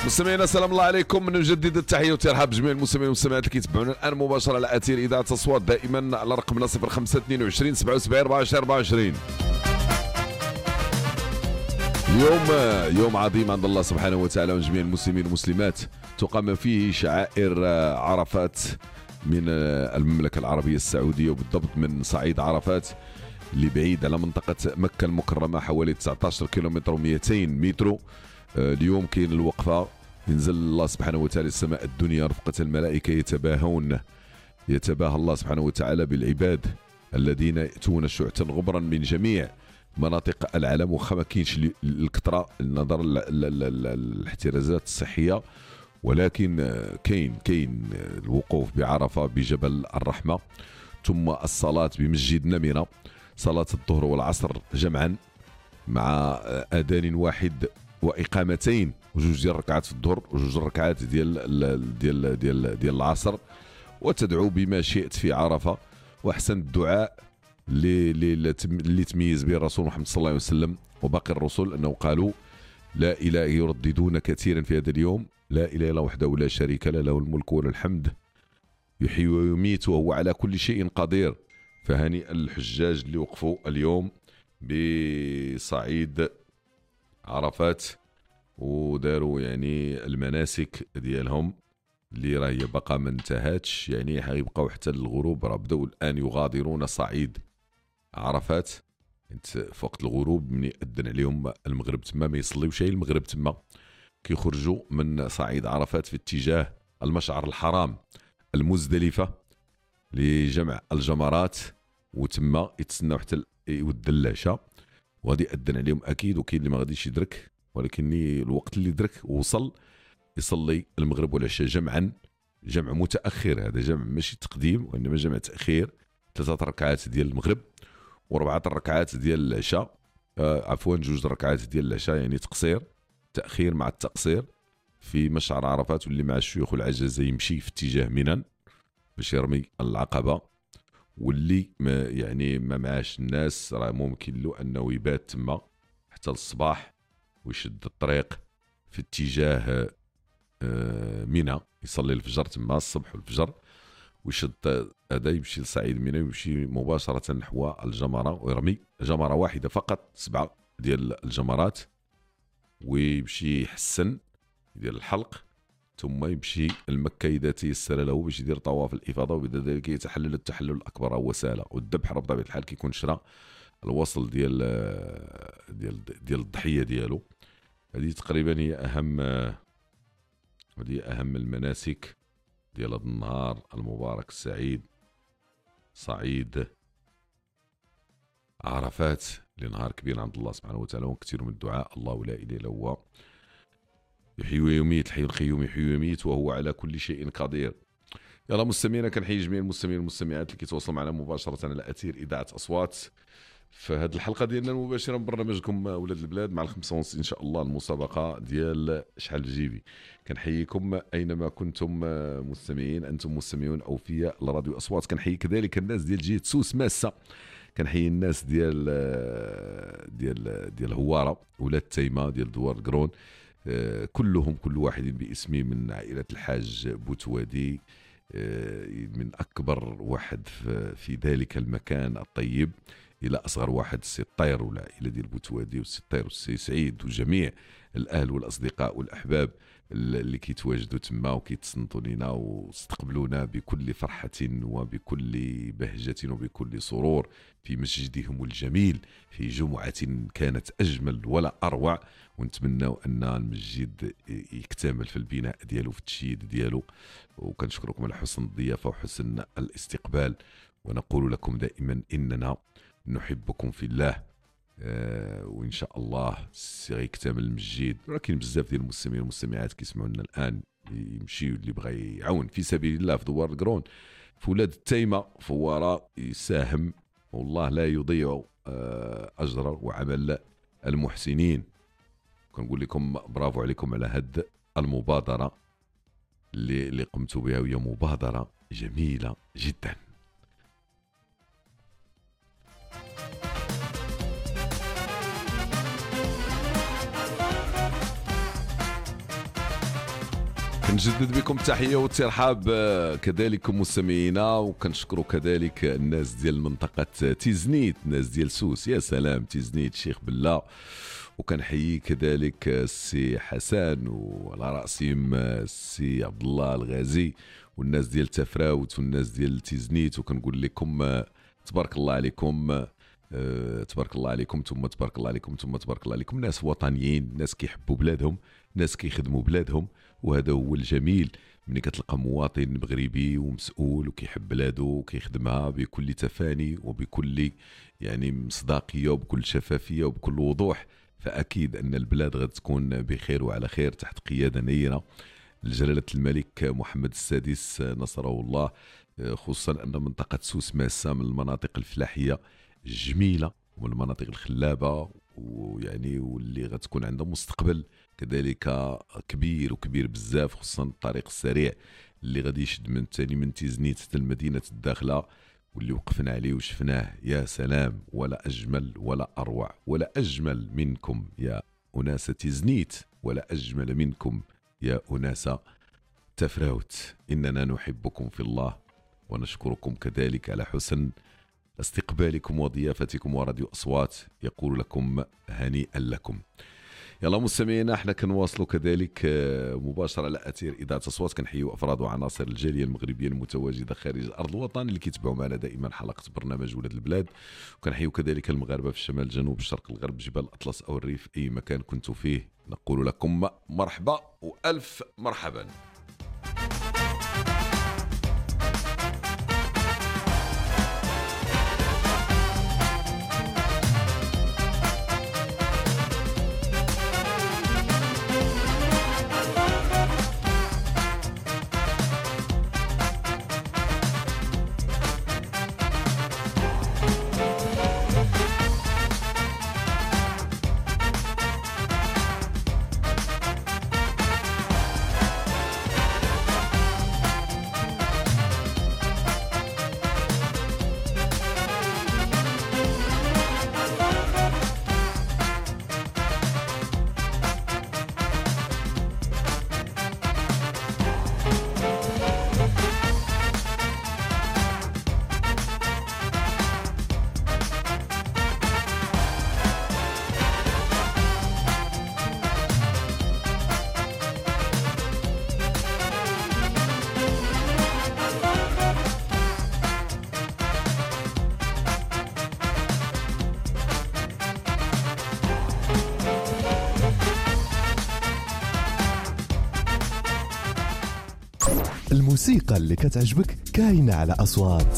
مستمعينا السلام الله عليكم، من جديد التحيه والترحاب بجميع المستمعين والمستمعات اللي كيتبعونا الان مباشره على اثير اذاعه اصوات، دائما على رقمنا 0522 77 24 24. يوم عظيم عند الله سبحانه وتعالى وجميع المسلمين والمسلمات، تقام فيه شعائر عرفات من المملكه العربيه السعوديه، وبالضبط من صعيد عرفات اللي بعيد على منطقه مكه المكرمه حوالي 19 كيلومتر و200 متر. اليوم كاين الوقفه، ينزل الله سبحانه وتعالى السماء الدنيا، رفقة الملائكة يتباهى الله سبحانه وتعالى بالعباد الذين يأتون شعثا غبرا من جميع مناطق العالم، وخا ما كاينش الكثرة نظرا للاحترازات الصحية، ولكن كاين الوقوف بعرفة بجبل الرحمة، ثم الصلاة بمسجد نمرة، صلاة الظهر والعصر جمعا مع أذان واحد وإقامتين، وجوج ديال الركعات في الظهر وجوج الركعات ديال العصر، وتدعو بما شئت في عرفة. واحسن الدعاء اللي تميز به الرسول محمد صلى الله عليه وسلم وباقي الرسل انه قالوا لا اله، يرددون كثيرا في هذا اليوم لا اله الا الله وحده لا شريك له، له الملك وله الحمد يحيي ويميت وهو على كل شيء قدير. فهنيئا الحجاج اللي وقفوا اليوم بصعيد عرفات وداروا يعني المناسك ديالهم اللي راهي باقا ما انتهاتش، يعني حيبقاو حتى الغروب، راه بداو الان يغادرون صعيد عرفات. انت في وقت الغروب من يأذن عليهم المغرب تما ما يصليوش المغرب تما، كيخرجوا من صعيد عرفات في اتجاه المشعر الحرام المزدلفه لجمع الجمرات، وتما يتسناو حتى يود العشاء، وغادي يأذن عليهم اكيد. وكاين اللي ما غاديش يدرك، ولكن الوقت اللي درك وصل يصلي المغرب والعشاء جمعا، جمع متاخر، هذا جمع ماشي تقديم وانما جمع تاخير، 3 ركعات ديال المغرب و4 ركعات ديال العشاء، عفوا 2 ركعات ديال العشاء، يعني تاخير مع التقصير في مشعر عرفات. واللي مع الشيوخ والعجزه يمشي في اتجاه منى باش يرمي العقبه، واللي ما معاش الناس راه ممكن له انه يبات تما حتى الصباح ويشد الطريق في اتجاه منى، يصلي الفجر تما الصبح والفجر، ويشد هذا يمشي لصعيد منى ويمشي مباشره نحو الجمره ويرمي جمره واحده فقط، 7 ديال الجمرات، ويمشي يحسن يدير الحلق، ثم يمشي لمكه اذا تيسر له باش يدير طواف الافاضه، وبعد ذلك يتحلل التحلل الاكبر هو سهله. والذبح بطبيعه الحال كيكون شرا الوصل ديال الضحيه ديالو. هذه تقريبا هي اهم المناسك ديال هذا النهار المبارك السعيد، صعيد عرفات، لنهار كبير عند الله سبحانه وتعالى، وكثير من الدعاء الله لا اله الا هو يحيي ويميت، الحي القيوم يحيي ويميت وهو على كل شيء قدير. يلا مستمعينا، كنحيي جميع المستمعين والمستمعات اللي كيتواصلوا معنا مباشره على اثير اذاعه اصوات في هذه الحلقه ديالنا المباشره من برنامجكم ولاد البلاد مع 5:30 ان شاء الله، المسابقه ديال شحال في جيبي. كنحييكم اينما كنتم مستمعين، انتم مستمعون اوفياء لراديو اصوات. كنحيي كذلك الناس ديال جهه سوس ماسه، كنحيي الناس ديال هواره، ولاد تيمه ديال دوار قرون، كلهم كل واحد باسمه، من عائله الحاج بوتوادي، من اكبر واحد في ذلك المكان الطيب الى اصغر واحد، السي الطير والعائله ديال بوتوادي، والسي الطير والسي سعيد وجميع الاهل والاصدقاء والاحباب اللي كيتواجدوا تما وكيتصنتوا لنا واستقبلونا بكل فرحه وبكل بهجه وبكل سرور في مسجدهم الجميل في جمعه كانت اجمل ولا اروع. ونتمنوا ان المسجد يكتمل في البناء ديالو في التشييد ديالو، وكنشكركم على حسن الضيافه وحسن الاستقبال، ونقول لكم دائما اننا نحبكم في الله. وان شاء الله سيكتمل المسجد، ولكن بزاف ديال المستمعين والمستمعات كيسمعونا الان يمشيو، اللي بغى يعاون في سبيل الله في دوار القرون في ولاد التيمه فواره يساهم، والله لا يضيع اجر وعمل المحسنين. كنقول لكم برافو عليكم على هاد المبادره اللي قمتوا بها، وهي مبادره جميله جدا. كنجدد بكم التحيه والترحاب كذلك مستمعينا، وكنشكروا كذلك الناس ديال منطقه تيزنيت، الناس ديال سوس، يا سلام تيزنيت شيخ بلا، وكنحيي كذلك السي حسن وعلى راسهم السي عبد الله الغازي والناس ديال تفراوت والناس ديال تيزنيت، وكنقول لكم تبارك الله عليكم، تبارك الله عليكم ثم تبارك الله عليكم ثم تبارك الله عليكم. ناس وطنيين، ناس كيحبوا بلادهم، ناس كيخدموا بلادهم، وهذا هو الجميل ملي كتلقى مواطن مغربي ومسؤول وكيحب بلاده وكيخدمها بكل تفاني وبكل يعني مصداقيه وبكل شفافيه وبكل وضوح، فاكيد ان البلاد غتكون بخير وعلى خير تحت قياده نيره لجلاله الملك محمد السادس نصره الله. خصوصا ان منطقه سوس ماسه من المناطق الفلاحيه الجميله ومن المناطق الخلابه، ويعني واللي غتكون عندها مستقبل كذلك كبير وكبير بزاف، خصوصا الطريق السريع اللي غادي يشد من ثاني من تيزنيت حتى المدينه الداخله، واللي وقفنا عليه وشفناه. يا سلام، ولا اجمل ولا اروع ولا اجمل منكم يا اناس تيزنيت، ولا اجمل منكم يا اناس تفراوت. اننا نحبكم في الله ونشكركم كذلك على حسن استقبالكم وضيافتكم، وراديو أصوات يقول لكم هنيئا لكم. يلا مستمعينا، احنا كنواصلوا كذلك مباشرة على أثير إذاعة أصوات، كنحيوا أفراد وعناصر الجالية المغربية المتواجدة خارج أرض الوطن اللي كيتبعوا معنا دائما حلقة برنامج ولاد البلاد، وكنحيوا كذلك المغاربة في الشمال، الجنوب، الشرق، الغرب، جبال الأطلس أو الريف، أي مكان كنتوا فيه نقول لكم مرحبا وألف مرحبا. الموسيقى اللي كتعجبك كاينة على أصوات.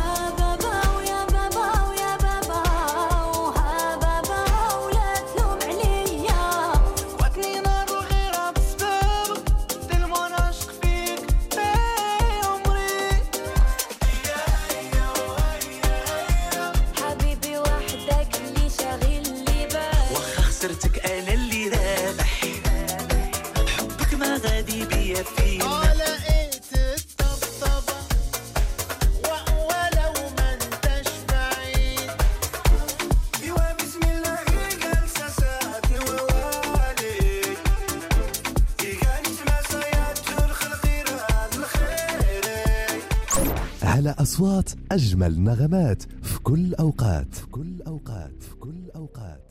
على أصوات أجمل نغمات في كل أوقات، في كل أوقات، في كل أوقات.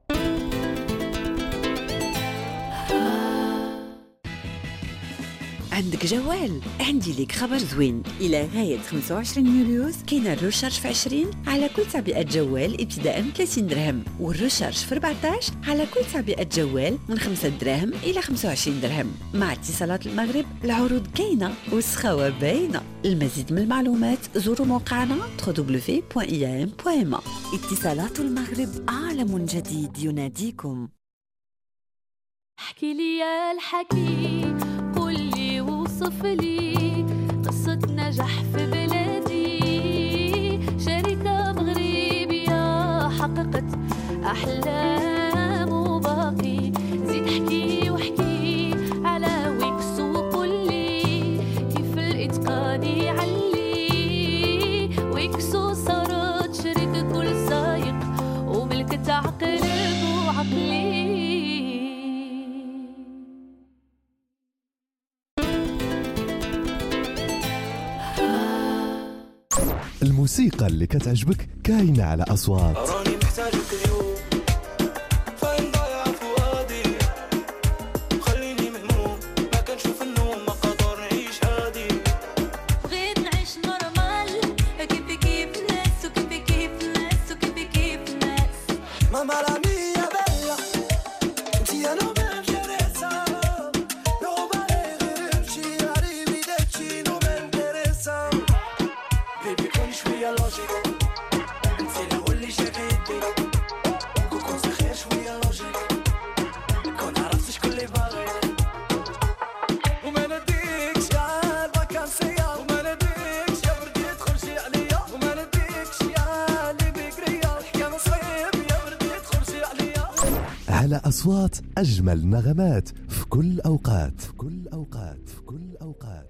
عندك جوال؟ عندي ليك خبر زوين. إلى غاية 25 يوليوز كاين الرشارج في 20 على كل تعبئة جوال ابتداء من 30 درهم، والرشارج في 14 على كل تعبئة جوال من 5 دراهم إلى 25 درهم. مع اتصالات المغرب العروض كاينة والسخاوة باينة. المزيد من المعلومات زوروا موقعنا www.iam.ma. اتصالات المغرب، عالم جديد يناديكم. احكي لي يا الحكي، قولي وصف لي قصة نجاح في بلادي، شركة مغربية حققت أحلام وباقي. زيد احكي واحكي على ويكس وقولي كيف الإتقان يعلي. ويكسو صارت شركة كل سايق وملكة عقل وعقلي. الموسيقى اللي كتعجبك كاينة على أصوات. راني محتاجك اليوم، فين ضايع فؤادي، خليني مهموم ما كنشوف النوم، ما قادر نعيش هادي. بغيت نعيش نورمال كيف كيف الناس وكيف كيف الناس وكيف كيف الناس. Mamma la mia bella, ti hanno ben interessa, non vale غيرمشي arrivi داكشي non m'interessa. Baby كون شوية لوجيك، انتي اللي هو اللي جاك يدي، كون سخير شوية لوجيك، كون عرفت شكون اللي باغي، وما نديكش يا الفاكانسية، وما نديكش يا بردي تخرجي عليا، وما نديكش يا اللي بكرية، الحكاية نصيب يا بردي تخرجي عليا. على أصوات أجمل نغمات في كل أوقات، في كل أوقات، في كل أوقات.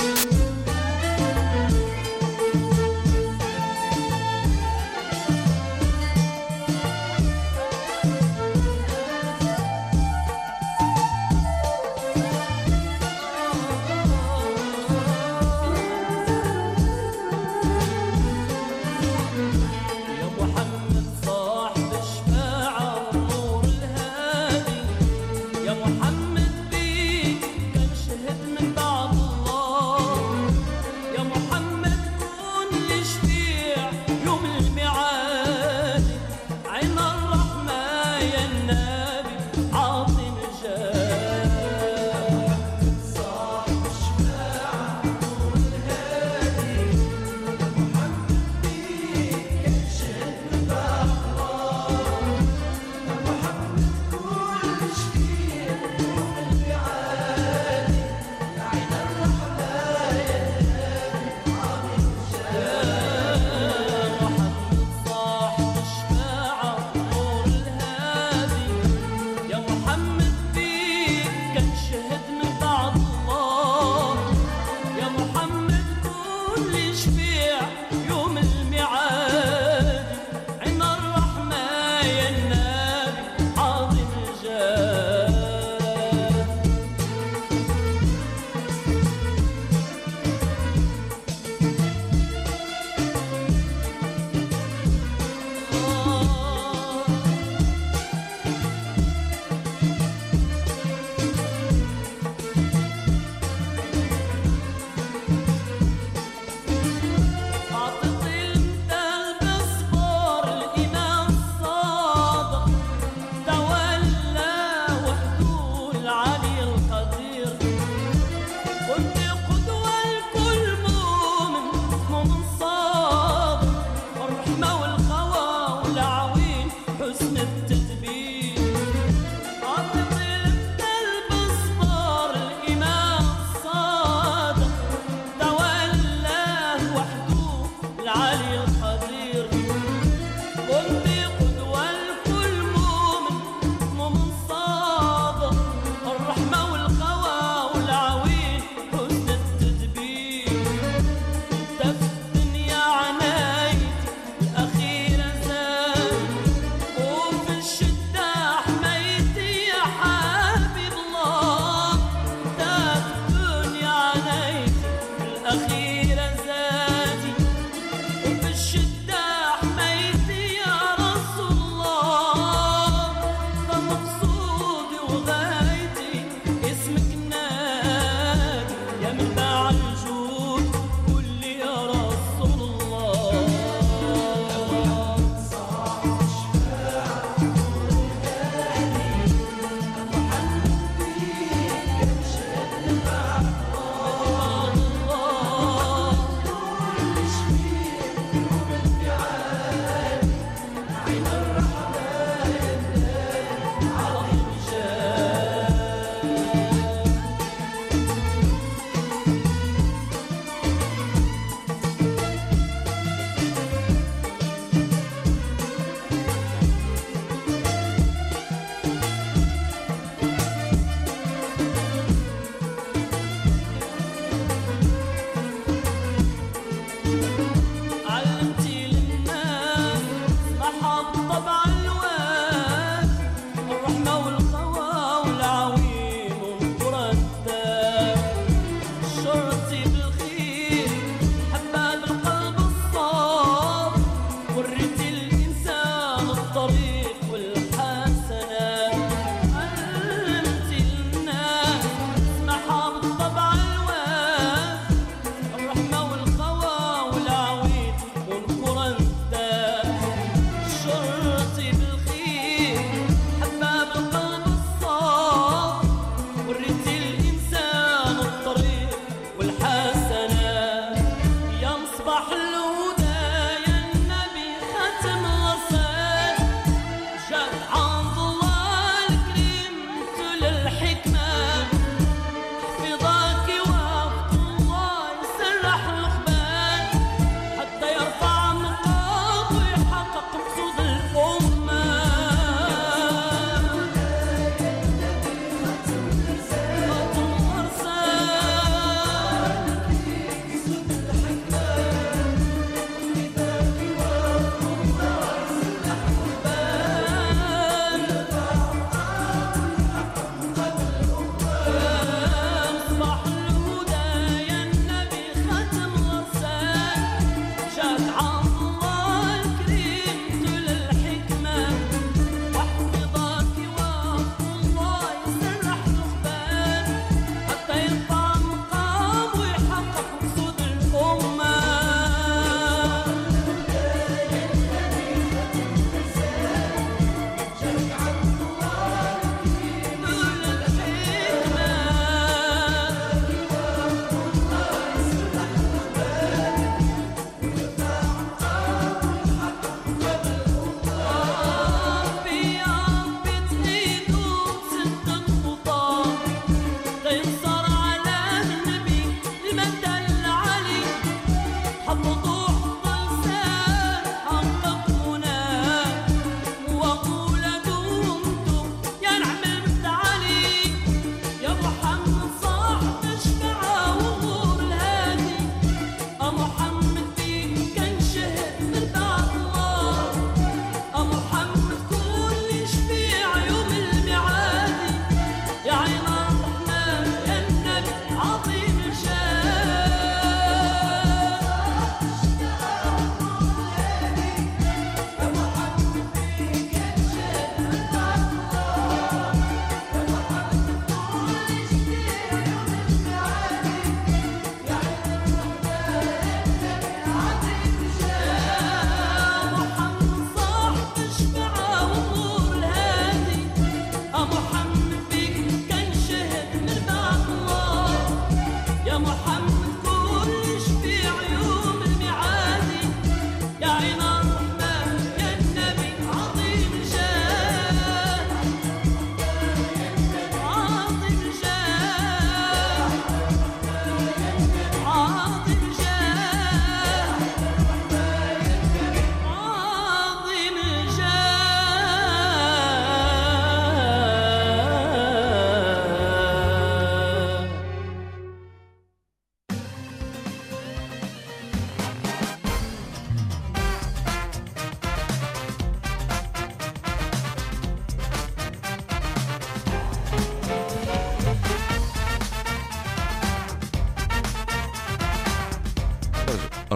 يا محمد صاحب الشفاعة ونور الهادي، يا محمد بيك كنشهد من بعد الله، يا محمد كون لي شفيع يوم الميعاد، عين الرحمة يا النبي عاطي مجال. صاحب الشفاعة ونور الهادي، يا محمد بيك كنشهد من بعد الله، يا محمد كون لي شفيع يوم الميعاد، عين الرحمة يا النبي عاطي مجال. محمد صاحب الشفاعة ونور الهادي، يا محمد بيك كنشهد من بعد الله، يا محمد كون لي شفيع يوم الميعاد، عين الرحمة يا النبي عظيم الجاه.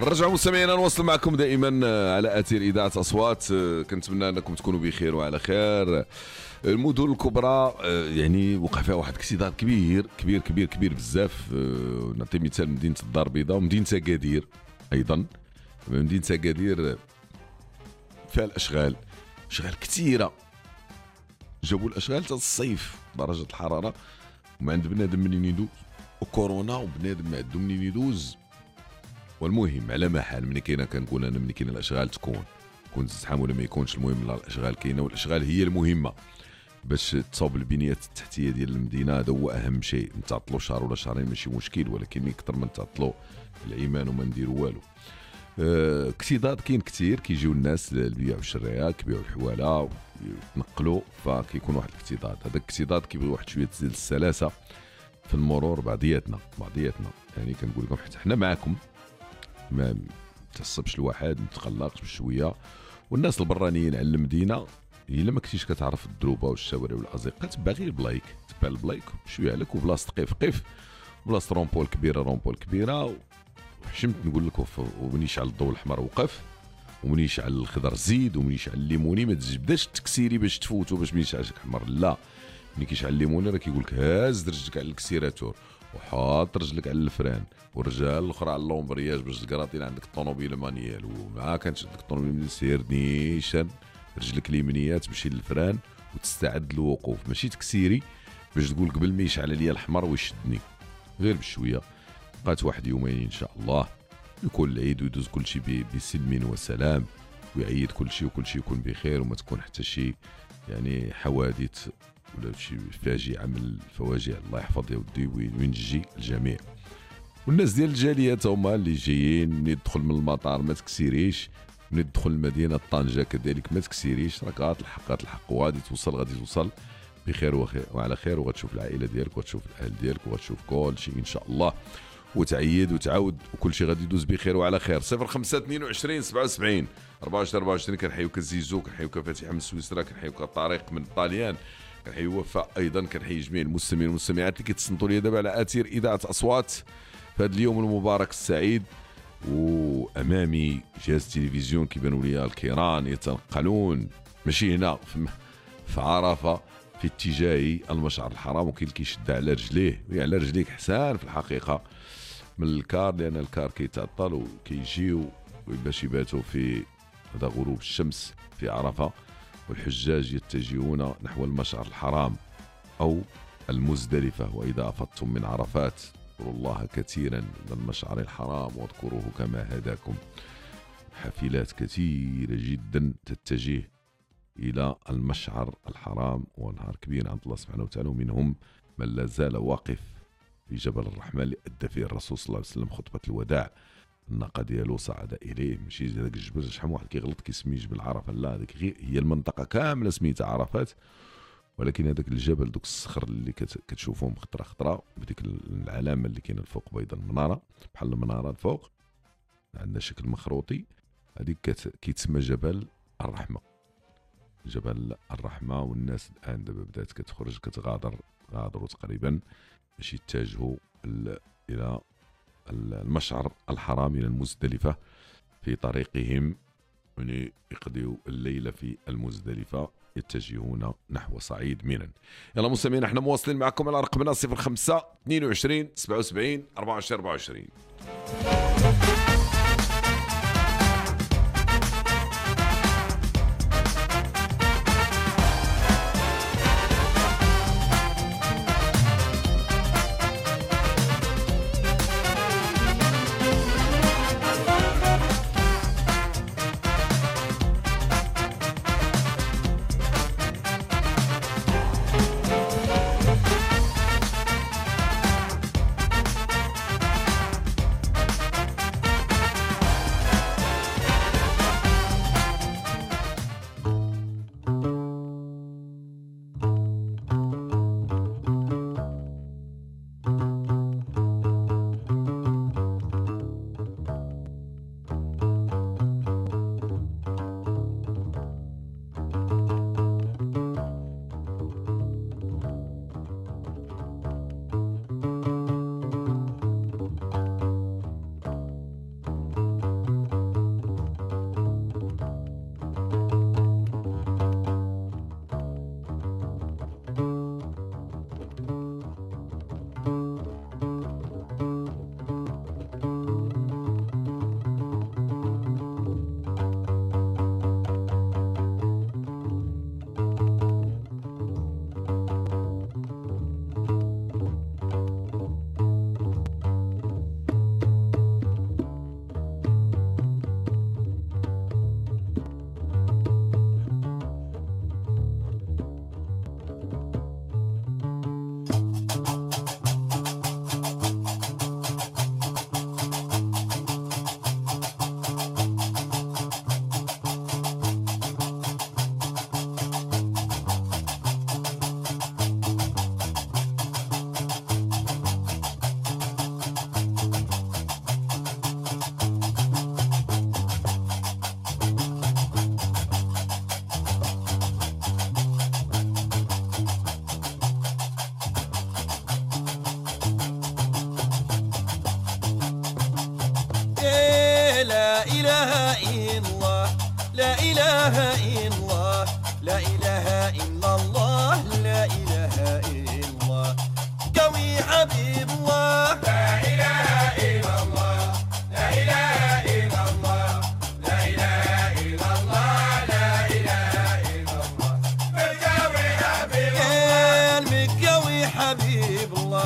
نرجع مستمعينا نواصل معكم دائما على اثير اذاعه اصوات. كنتمنى انكم تكونوا بخير وعلى خير. المدن الكبرى يعني وقع فيها واحد الاكتظاظ كبير كبير كبير كبير بزاف. نعطي مثال مدينه الدار البيضاء ومدينه اكادير ايضا. مدينه اكادير فيها الاشغال كثيره، جابوا الاشغال حتى الصيف درجه الحراره وما عند بنادم منين يدوز، وكورونا وبنادم ما عنده منين يدوز. والمهم على ما حال ملي كاينه كنقول انا ملي كاينه الاشغال تكون الزحام ولا ما يكونش، المهم لا الاشغال كاينه، والاشغال هي المهمه باش تصاوب البنيات التحتيه ديال المدينه. هذا هو اهم شيء. نتعطلوا شهر ولا شهرين ماشي مشكل، ولكن اكثر من نتعطلوا الايمان وما نديروا والو. اكتظاظ كاين كثير، كيجيو الناس للبيع والشراء، كيبيعوا الحواله ويتنقلوا، فكيكون واحد الاكتظاظ. هذا الاكتظاظ كيبغي واحد شويه تزيد السلاسه في المرور بعضياتنا يعني كنقول لكم حتى حنا معكم، ما تعصبش الواحد، ما تقلقش بشويه. والناس البرانيين على المدينه الا ما كنتيش كتعرف الدروبه والشوارع والازقه، تبع غير البلايك، تبع البلايك شويه عليك، وبلاصه قف بلاصه رومبول كبيره وحشمت نقول لك ومني يشعل الضوء الاحمر وقف، ومني يشعل الخضر زيد، ومني يشعل الليموني ما تبداش تكسيري باش تفوتو باش مني يشعل احمر. لا، ملي كيشعل الليموني راه كيقول لك هاز رجلك على الكسيراتور وحاط رجلك على الفران، والرجال الاخرى على اللومبرياج باش تقراطين عندك الطوموبيل مانيال، وما كانش عندك الطوموبيل مانيال سير نيشان رجلك اليمنيه تمشي للفران وتستعد للوقوف، ماشي تكسيري باش تقول قبل ما يشعل لي الاحمر ويشدني. غير بشويه بقات واحد يومين ان شاء الله يكون العيد ويدوز كل شيء بسلم وسلام، ويعيد كل شيء وكل شيء يكون بخير، وما تكون حتى شيء يعني حوادث ولا شي فاجعه من الفواجع. الله يحفظ يا ودي وينجي الجميع. والناس ديال الجاليات هما اللي جايين، من يدخل من المطار ما تكسيريش، من يدخل المدينه طنجه كذلك ما تكسيريش، راك غاتلحق وغادي توصل بخير وعلى خير، وغتشوف العائله ديالك وغتشوف الاهل ديالك وغتشوف كل شيء ان شاء الله، وتعيد وتعاود وكل شيء غادي يدوز بخير وعلى خير. 0522 77 24 كنحيوك الزيزو، كنحيوك فاتحه من سويسرا، كنحيوك الطريق من الطاليان، كنحيي وفاء ايضا، كنحيي جميع المستمعين والمستمعات اللي كيتصنتوا لي دابا على اثير اذاعه اصوات في هذا اليوم المبارك السعيد. وامامي جهاز التلفزيون كيبانوا لي الكيران يتنقلون ماشي هنا في عرفه في اتجاه المشعر الحرام، وكاين اللي كيشد على رجليه على رجليك حسان في الحقيقه من الكار، لان الكار كيتعطل وكيجيو باش يباتوا في هذا غروب الشمس في عرفه، والحجاج يتجهون نحو المشعر الحرام أو المزدلفة. وإذا أفضتم من عرفات اذكروا الله كثيرا من المشعر الحرام واذكروه كما هداكم. حافلات كثيرة جدا تتجه إلى المشعر الحرام، ونهار كبير عند الله سبحانه وتعالى، ومنهم من لا زال واقف في جبل الرحمة اللي أدى فيه الرسول صلى الله عليه وسلم خطبة الوداع. الناقه ديالو صعد اليه، ماشي هذاك الجبل شحال واحد كيغلط كيسمي جبل عرفه، لا هذيك هي المنطقه كامله سميتها عرفات، ولكن هذاك الجبل دوك الصخر اللي كتشوفهم خطره خطره بديك العلامه اللي كاينه الفوق بيض المناره بحال المناره الفوق عندنا شكل مخروطي، هذيك كيتسمى جبل الرحمه. جبل الرحمه، والناس الان دابا بدات كتخرج غادروا تقريبا باش يتجهوا الى المشعر الحرام إلى المزدلفة في طريقهم، يعني يقضوا الليلة في المزدلفة يتجهون نحو صعيد منى. يلا مستمعين، احنا مواصلين معكم على رقمنا 05 22 77 24. إله إلا الله لا إله إلا الله لا إله إلا الله لا إله إلا الله قوي حبيب الله لا إله إلا الله لا إله إلا الله لا إله إلا الله لا إله إلا الله مكاوي حبيب الله المكاوي حبيب الله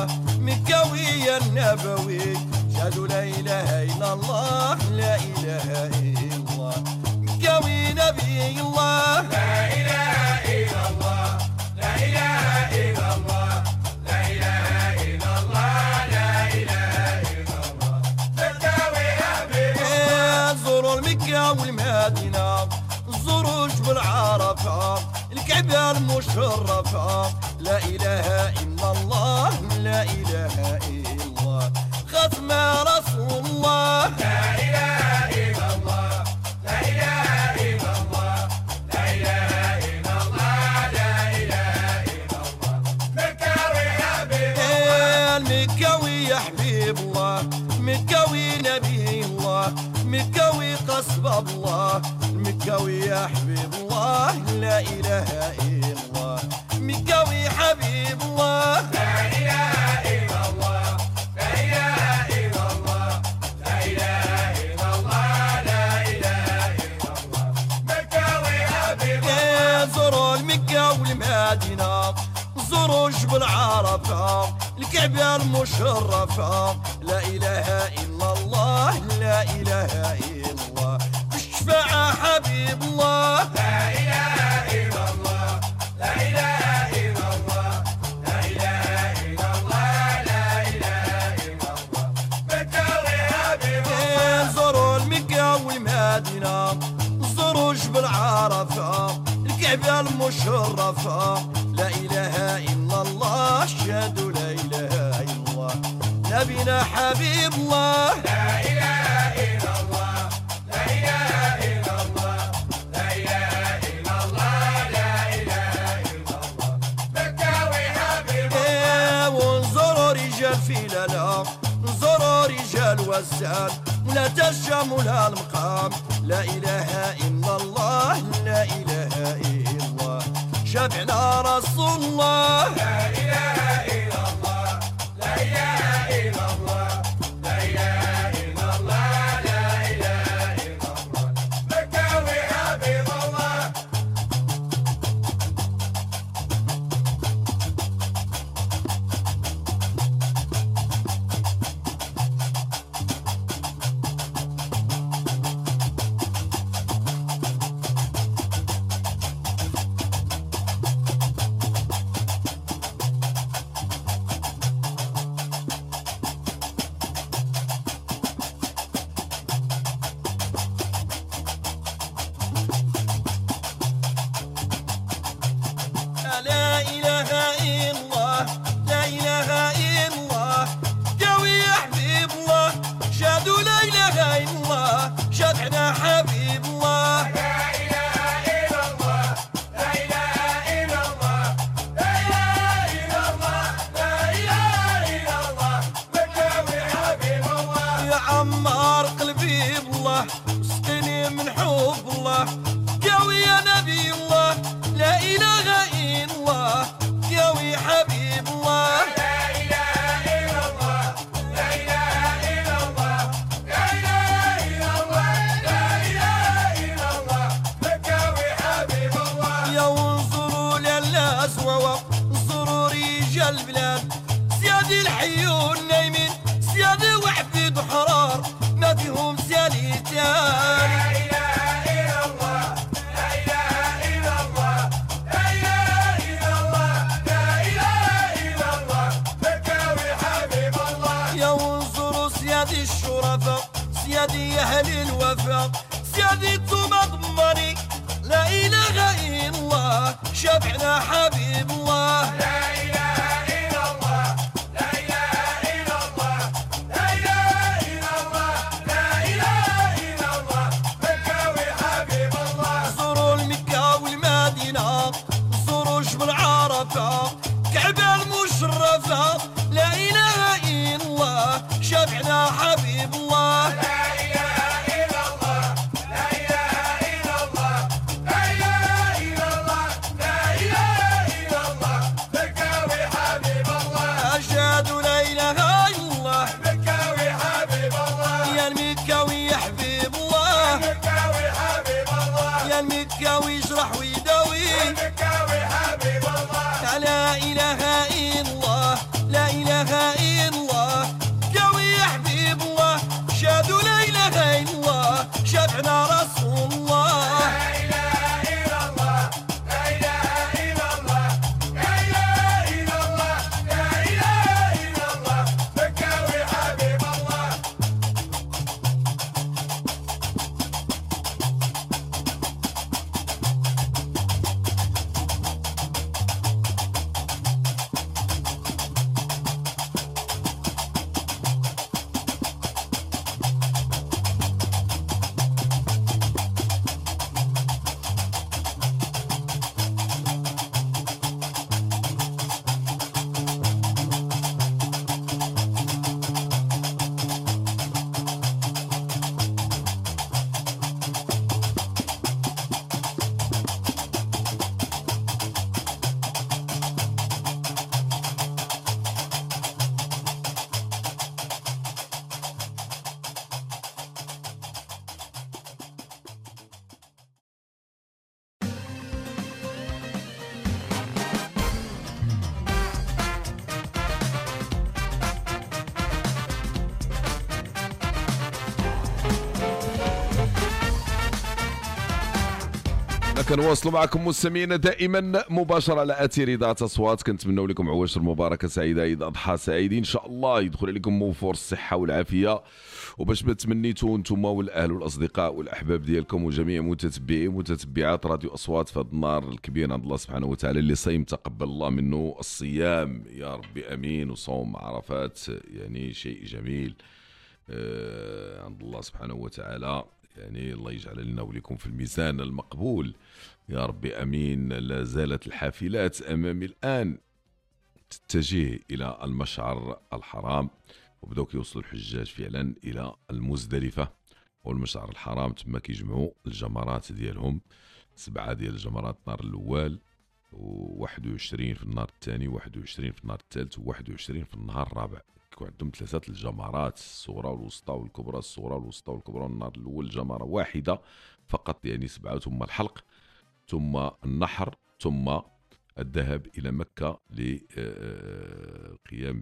مكاوي النبوي شهدوا لا إله إلا الله لا إله إلا الله مكاوي نبي الله لا إله إلا الله لا إله إلا الله لا إله إلا الله لا إله إلا الله مكاوي حبيب الله زوروا المكة والمدينة زوروا جبل عرفة الكعبة المشرفة لا إله إلا الله لا إله إلا الله ختم رسول الله لا إله إلا الله لا إله إلا الله لا إله إلا الله لا إله إلا الله مكاوي حبيب الله المكاوي يا حبيب الله مكاوي نبي الله مكاوي قصب الله مكاوي يا حبيب الله لا إله إلا الله مكاوي حبيب الله لا إله إلا الله لا إله إلا الله لا إله إلا الله لا إله إلا الله مكاوي حبيب الله زوروا المكة والمدينة زوروا جبل عرفة الكعبة المشرفة لا إله إلا الله لا إله إلا الله بالشفاعة حبيب الله لا إله إلا الله لا إله إلا الله لا إله إلا الله لا إله إلا الله مكاوي حبيب الله زوروا المكة والمدينة زوروا جبل عرفة الكعبة المشرفة لا إله إلا الله شهدوا لا إله إلا الله نبينا حبيب الله لا إله إلا الله لا إله إلا الله لا إله إلا الله لا إله إلا الله مكاوي حبيب الله وانظروا رجال في لالا انظروا رجال وزان ولا تشم ولا المقام لا إله إلا الله لا إله إلا الله شفعنا رسول الله لا إله إلا الله لا إله إلا الله لا إله إلا الله لا إله إلا الله مكاوي حبيب الله لا إله إلا الله لا إله إلا الله قوي يا حبيب الله شهدوا لا إله إلا الله شهدنا حبيب الله لا إله إلا الله لا إله إلا الله لا إله إلا الله لا إله إلا الله مكاوي حبيب الله يا عمار قلبي بالله اسقني من حب الله قوي يا نبي الله لا إله إلا الله قوي حبيب الله لا إله إلا الله لا إله إلا الله لا إله إلا الله لا إله إلا الله مكاوي حبيب الله يا انظروا للأسوى انظروا رجال البلاد سيادي الحيون نايمين سيادي وحفيد وحرار ما فيهم ساليتان لا إله إلا الله لا إله إلا الله لا إله إلا الله لا إله إلا الله مكاوي حبيب الله يا انظروا سيادي الشرفاء سيادي أهل الوفاء سيادي توما ضماني لا إله إلا الله شفعنا حبيب الله لا إله إلا الله لا إله إلا الله لا إله إلا الله لا إله إلا الله مكاوي حبيب الله زوروا المكة والمدينة زوروا جبل عرفة كعبة المشرفة لا إله إلا الله شفعنا حبيب الله لا إله إلا الله على رسول الله. كنواصلوا معكم مستمعينا دائما مباشره على اثير اذاعه اصوات. كنتمنوا لكم عواشر مباركه سعيده، عيد اضحى سعيد ان شاء الله، يدخل عليكم موفور الصحه والعافيه. وباش ما تمنيتوا انتم والاهل والاصدقاء والاحباب ديالكم وجميع متتبعي ومتتبعات راديو اصوات في هذا النهار الكبير عند الله سبحانه وتعالى اللي صيم تقبل الله منه الصيام يا ربي امين. وصوم عرفات يعني شيء جميل عند الله سبحانه وتعالى، يعني الله يجعل لنا ولكم في الميزان المقبول يا ربي امين. لا زالت الحافلات امامي الان تتجه الى المشعر الحرام، وبداو كيوصلوا الحجاج فعلا الى المزدلفه والمشعر الحرام. تما كيجمعوا الجمرات ديالهم، 7 ديال الجمرات النهار الاول، و21 في النهار الثاني، 21 في النهار الثالث، و21 في النهار الرابع. يكون عندهم 3 الجمرات، الصغرى والوسطى والكبرى، الصغرى والوسطى والكبرى. النهار الاول جمره واحده فقط يعني 7، ثم الحلق، ثم النحر، ثم الذهاب الى مكه للقيام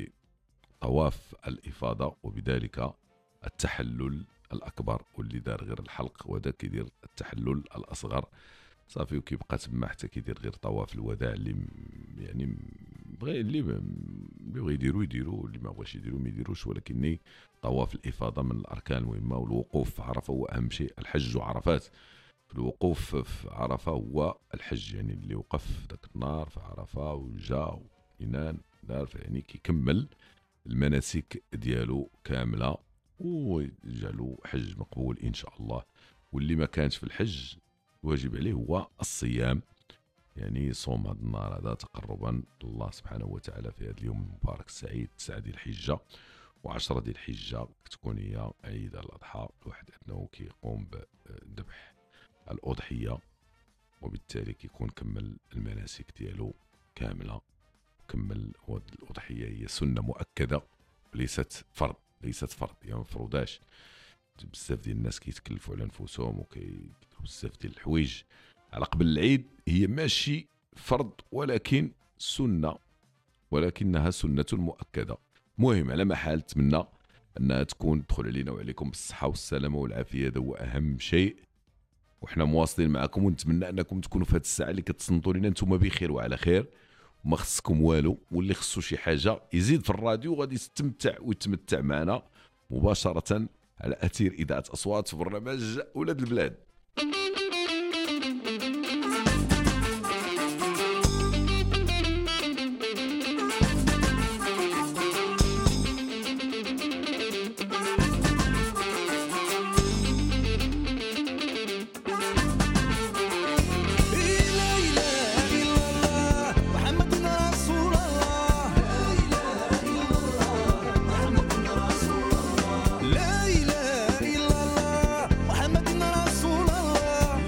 بطواف الافاضه، وبذلك التحلل الاكبر. واللي دار غير الحلق وهذا كيدير التحلل الاصغر صافي، وكيبقى تما حتى كيدير غير طواف الوداع. اللي يعني بغى اللي بغى يديروا، اللي ما بغاش يديروا ما يديروش، ولكن طواف الافاضه من الاركان المهمه. والوقوف في عرفه هو اهم شيء. الحج وعرفات، الوقوف في عرفه هو الحج، يعني اللي وقف ذاك النهار في عرفه وجا ينان دار يعني كيكمل المناسك ديالو كامله ويجعلوا حج مقبول ان شاء الله. واللي ما كانش في الحج واجب عليه هو الصيام، يعني صوم هذا النهار هذا تقربا لله سبحانه وتعالى في هذا اليوم المبارك السعيد 9 ديال الحجه و10 ديال الحجه تكون هي عيد الاضحى. الواحد انه كيقوم بذبح الاضحيه، وبالتالي كيكون كمل المناسك ديالو كامله. كمل الاضحيه هي سنه مؤكده وليست فرض، يعني ما فرضاش. بزاف ديال الناس كيتكلفوا على انفسهم وكيديروا بزاف ديال الحوايج على قبل العيد. هي ماشي فرض ولكن سنه، ولكنها سنه مؤكده. مهم على ما حال نتمنى انها تكون تدخل علينا وعليكم بالصحه والسلامه والعافيه، هذا هو اهم شيء. وحنا مواصلين معكم، ونتمنى انكم تكونوا في هذه الساعه اللي كتصنتوا لنا انتم بخير وعلى خير، وما خصكم والو. واللي خصو شي حاجه يزيد في الراديو غادي يستمتع ويتمتع معنا مباشره على اثير اذاعه اصوات في برنامج ولاد البلاد. لا إله إلا الله محمد رسول الله.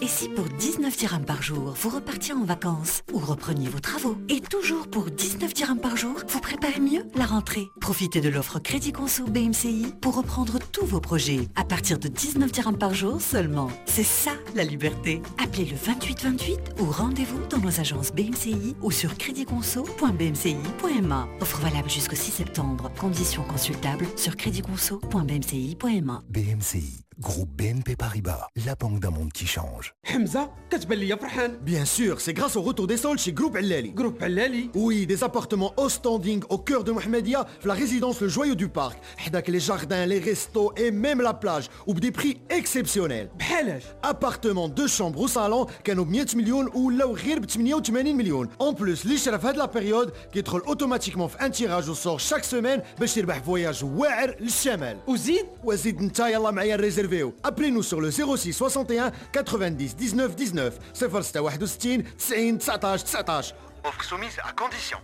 Et si pour 19 dirhams par jour, vous repartiez en vacances ou repreniez vos travaux? Et toujours pour 19 dirhams par jour, vous préparez mieux la rentrée. Profitez de l'offre Crédit Conso BMCI pour reprendre tous vos projets à partir de 19 dirhams par jour seulement. C'est ça la liberté. Appelez le 2828 ou rendez-vous dans nos agences BMCI ou sur créditconso.bmci.ma. Offre valable jusqu'au 6 septembre. Conditions consultables sur créditconso.bmci.ma. BMCI, groupe BNP Paribas, la banque d'un monde qui change. حمزة كتبان ليا فرحان. Bien sûr, c'est grâce au retour des soldes chez Groupe Allali. جروب علالي. Oui, des appartements haut standing au cœur de Mohamedia, la résidence Le Joyau du Parc. حداك les jardins, les restos et même la plage, ou des prix exceptionnels. بحالاش؟ Appartement 2 chambres au salon كانوا ب 100 مليون ولاو غير ب 88 مليون. En plus, اللي شرا في هاد لا بيريود كيدخل اوتوماتيكمون في ان تيراج او سور chaque semaine باش يربح فواياج واعر للشمال. وزيد؟ وزيد نتا يلا معايا نريزيرفيو. Appelez-nous sur le 06 61 90 19 19 0661 90 19 19. Offre soumise à condition.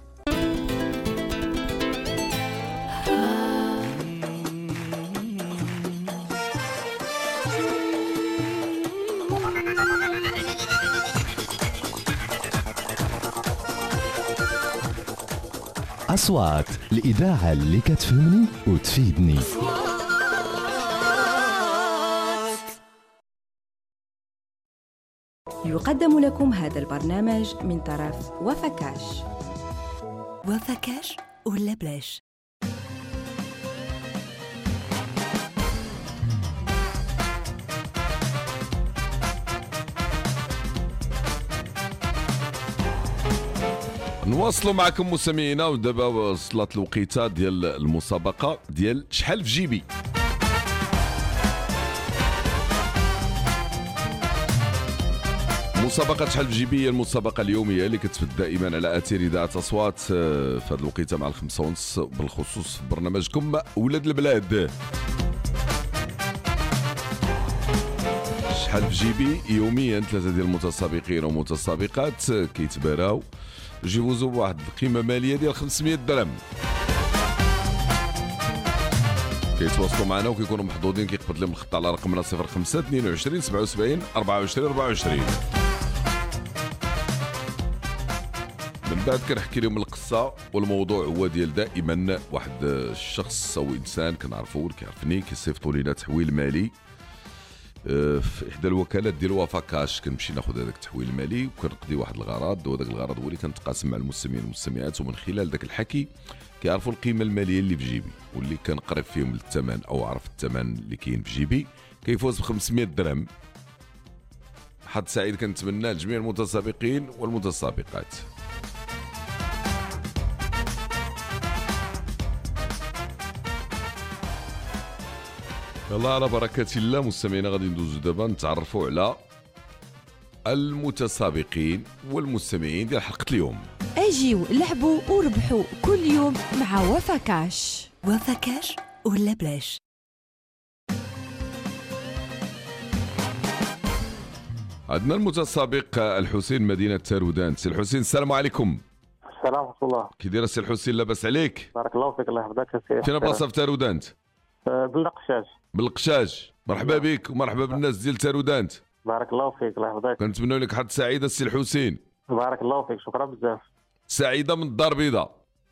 أصوات الإذاعة اللي كتفهمني وتفيدني. يقدم لكم هذا البرنامج من طرف وفكاش. وفكاش ولا بلاش؟ نواصلوا معكم مستمعينا، ودابا وصلت الوقيته ديال المسابقه ديال شحال في جيبي. مسابقة شحال في جيبي هي المسابقة اليومية اللي كتفد دائما على أثير إذاعة أصوات في هذه الوقيته مع 5:30 بالخصوص في برنامجكم ولاد البلاد. شحال في جيبي يوميا 3 ديال المتسابقين ومتسابقات كيتباراو يجيوزوا بواحد القيمة مالية ديال 500 درهم. كيتواصلوا معنا وكيكونوا محظوظين كيقبض لهم الخط على رقمنا 05 22 77 24 24. من بعد كنحكي لهم القصه، والموضوع هو ديال دائما واحد الشخص او انسان كنعرفو اللي كيعرفني كيصيفطوا لينا تحويل مالي في احدى الوكالات ديال وفاكاش. كنمشي ناخذ هذاك التحويل المالي وكنقضي واحد الغرض، وهذاك الغرض هو اللي كنتقاسم مع المستمعين والمستمعات، ومن خلال ذاك الحكي كيعرفوا القيمه الماليه اللي في جيبي، واللي كنقرب فيهم للثمن او عرف الثمن اللي كاين في جيبي كيفوز ب 500 درهم. حظ سعيد كنتمنى لجميع المتسابقين والمتسابقات. يلا على بركة الله مستمعينا غادي ندوزو دابا نتعرفوا على المتسابقين والمستمعين ديال حلقة اليوم. اجيو لعبوا وربحوا كل يوم مع وفكاش. وفكاش ولا بلاش؟ عندنا المتسابق الحسين مدينة تارودان. سي الحسين السلام عليكم. السلام ورحمة الله. كي داير السي الحسين؟ لاباس عليك؟ بارك الله فيك، الله يحفظك يا سي. فين بلاصة في تارودانت؟ بالقشاش. بالقشاش. مرحبا بك ومرحبا بالناس ديال تارودانت. بارك الله فيك، الله يحفظك. كنتمنوا لك حظ سعيد السي الحسين. بارك الله فيك، شكرا بزاف. سعيدة من الدار البيضاء.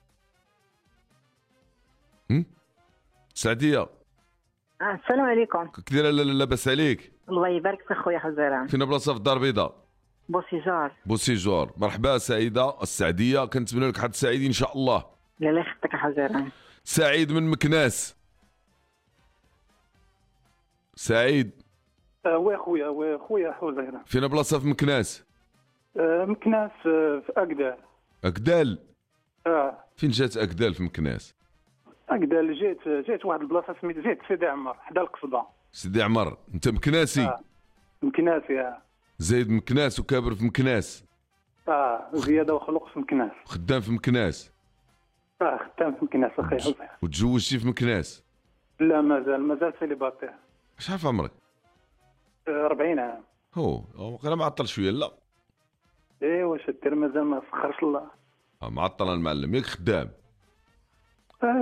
سعدية. السلام عليكم. كي داير؟ لاباس عليك؟ الله يبارك في خويا حزيران. فين بلاصة في الدار البيضاء؟ بوسيجار. بوسيجار. مرحبا سعيدة السعدية، كنتمنى لك حظ سعيد ان شاء الله. الله يخطيك يا حزيران. سعيد من مكناس. سعيد. وي خويا حزيران. فين بلاصة في مكناس؟ مكناس في أقدال. أقدال؟ فين جات أقدال في مكناس؟ أقدال جيت واحد البلاصة سميت جيت سيدي عمر حدا القصبة. سيدي عمر، أنت مكناسي؟ مكناسي. زايد مكناس وكابر في مكناس. زيادة وخلق في مكناس. خدام في مكناس. خدام في مكناس أخي حزيران. وتزوجتي في مكناس؟ لا مازال سيليباتير. شحال في عمرك؟ 40 عام. انا معطل شويه. لا واش دير؟ مازال ما سخرش الله. معطل المعلم. ياك خدام؟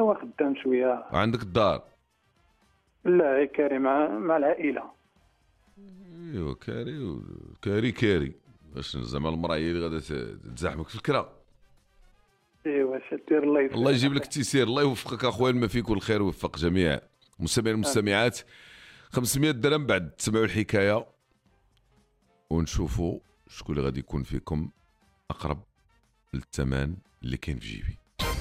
خدام شويه. عندك الدار؟ لا كاري مع العائله. ايوا كاري واش زعما المراه هي اللي غادا تزاحمك في الكرا. ايوا دير الله يسلمك. الله يجيب لك التيسير، الله يوفقك اخويا، ما فيك الخير ويوفق جميع المستمعين والمستمعات. 500 درهم بعد تسمعوا الحكايه ونشوفوا شكون اللي غادي يكون فيكم اقرب للثمن اللي كاين في جيبي.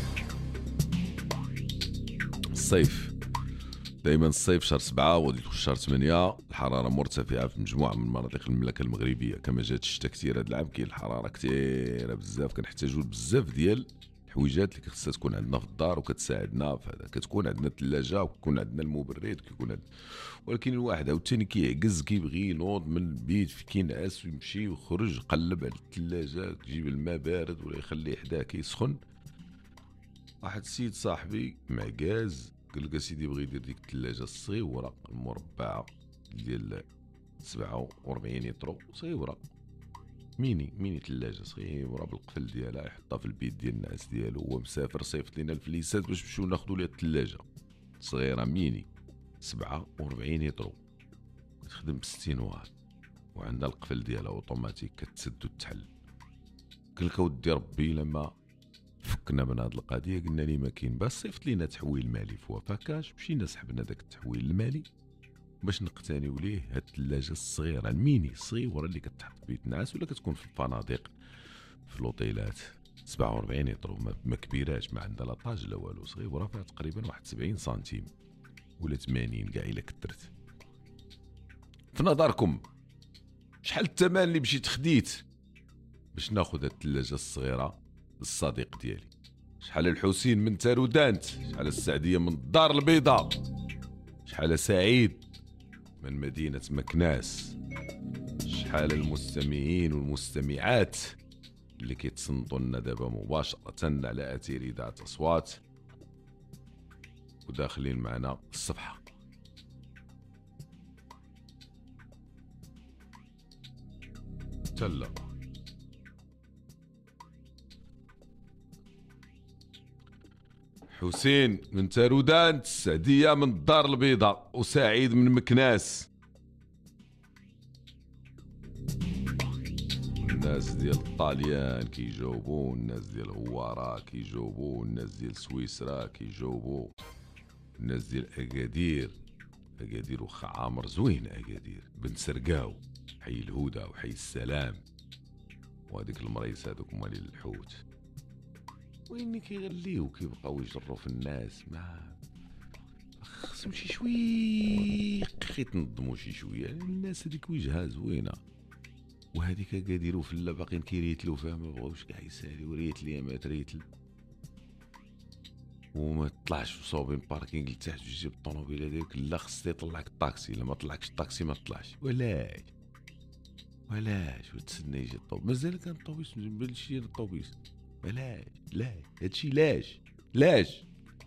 الصيف دائما الصيف شهر 7 ودخل شهر 8 الحراره مرتفعه في مجموعه من مناطق المملكه المغربيه. كما جات الشتاء كثير هذا العام كاين الحراره كثيره بزاف، كنحتاجوا بزاف ديال الحويجات اللي خصها تكون عندنا في الدار وكتساعدنا في هذا. كتكون عندنا الثلاجه وكيكون عندنا المبرد كيكون عندنا، ولكن الواحد عاوتاني كيعجز كيبغي ينوض من البيت في كينعس ويمشي ويخرج يقلب على الثلاجه تجيب الماء بارد ولا يخليه حداه كيسخن. واحد السيد صاحبي معكاز قال لك اسيدي بغى يدير ديك الثلاجه الصغيره المربعه ديال 47 لتر صغيره، ميني ثلاجه صغيره بالقفل ديالها، يحطها في البيت ديال الناس ديالو. هو مسافر صيفط لينا الفليسات باش نمشيو ناخذوا ليه الثلاجه صغيره ميني 47 لتر كتخدم ب 60 واط وعندها القفل ديالها اوتوماتيك كتسد وتحل. قال لك اودي ربي لما فكنا من هذه القضيه قلنا لي ما كاين باس، صيفط لينا تحويل مالي في وفاكاش، مشينا سحبنا داك التحويل المالي باش نقتنيو ليه هاد الثلاجه الصغيره الميني الصغيره اللي كتحط في بيت الناس ولا كتكون في الفنادق في الاوتيلات. 47 لتر ما كبيراش، ما عندها لا طاج لا والو، صغيره فيها تقريبا واحد 70 سنتيم ولا 80 كاع الا كثرت. في نظركم شحال الثمن اللي مشيت خديت باش ناخذ هاد الثلاجه الصغيره الصديق ديالي؟ شحال الحسين من تارودانت، شحال السعديه من الدار البيضاء، شحال سعيد من مدينه مكناس، شحال المستمعين والمستمعات اللي كيتصنتوا لنا دابا مباشره على اثير اذاعه اصوات وداخلين معنا الصفحه. تلا حسين من تارودانت، سعدية من الدار البيضاء، وسعيد من مكناس. الناس ديال الطاليان كيجاوبوا، الناس ديال هوارا كيجاوبوا، الناس ديال سويسرا كيجاوبوا، الناس ديال اكادير وخا عامر زوين، اكادير بن سرقاو، حي الهدى وحي السلام وهذيك المريس هذوك مالي الحوت وين كيغليو كيبقاو يجروا في الناس. ما خصهم شي شويه كيتنظموا شي شويه، الناس هذيك وجهها زوينه وهذيك كاديروا في لا باقيين كيريتلو فيها، ما بغاوش كاع يساليو ريتل ما تريتل وما تطلعش صوبين باركينغ لتحت باش تجيب الطوموبيله ديالك. لا خصك يطلعك الطاكسي، الا ما طلعكش الطاكسي ما تطلعش. ولاش وتسنى يجي الطوبيس، مازال كان الطوبيس ما جبالش الطوبيس، علاش؟ لا هادشي لاش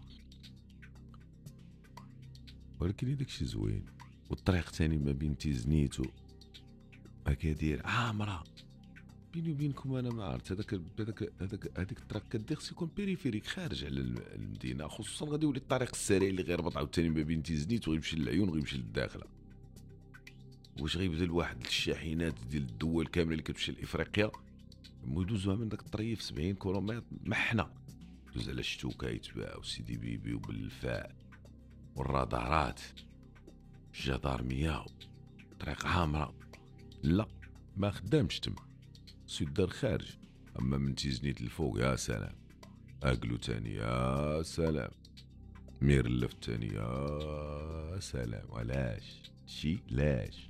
ولكن داكشي زوين. والطريق تاني ما بين تيزنيت اكادير عامره. بيني وبينكم انا ما عرفت هذيك الطريق كدير خص يكون بيريفيريك خارج على المدينه، خصوصا غادي يولي الطريق السريع اللي غيربط عاوتاني ما بين تيزنيت وغيمشي للعيون وغيمشي للداخله. واش غيبدا الواحد الشاحنات ديال الدول كامله اللي كتمشي لافريقيا يدوزوها من داك الطريق في 70 كيلومتر محنا، دوز على الشتوكه يتباع وسيدي بيبي وبالفاء والرادارات الجدارميه طريق عامره. لا ما خدامش تما، سيد دار خارج. اما من تيزنيت الفوق يا سلام، اقلو تاني يا سلام، ميرلف تاني يا سلام. ولاش شي لاش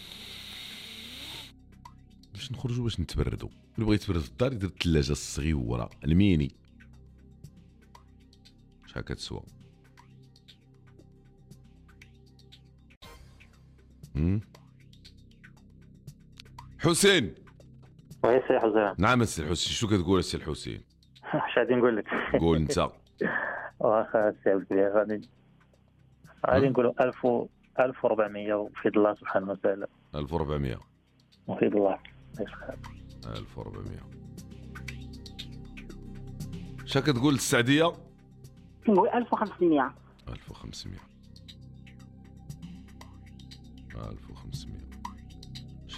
باش نخرجوا باش نتبردوا. اللي بغى يتبرد في الدار يدير الثلاجه الصغيره الميني. شحال كتسوى؟ حسين. وي سي حسين. نعم السي الحسين، شنو كتقول السي الحسين؟ اش غادي نقول لك؟ قول انت. واخا السي عبد الكبير غادي نقولوا 1400 وفيد الله سبحانه وتعالى. 1400 وفيد الله 1400. شنو كتقول السعديه؟ نقول 1500. 1500.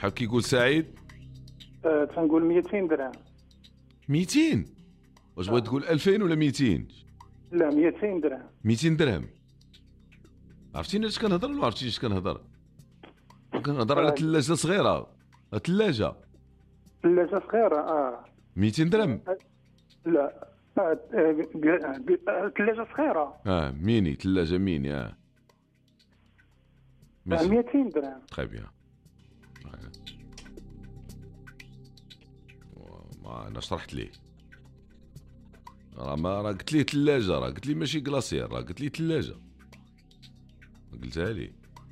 شحال كيقول سعيد؟ تنقول 200 درهم. 200. واش بغيت تقول 2000 ولا 200؟ لا 200 درهم. 200 درهم. عرفتيني اش كنهضر ولا عرفتي اش كنهضر؟ كنهضر على ثلاجه صغيره. ثلاجه صغيره 200 درهم. لا ثلاجه صغيره ميني. ثلاجه ميني 200 درهم. تري بيان. ما انا شرحت ليه. راه قلت ليه ثلاجه، راه قلت لي ماشي كلاصير، راه قلت لي ثلاجه قلتها لي.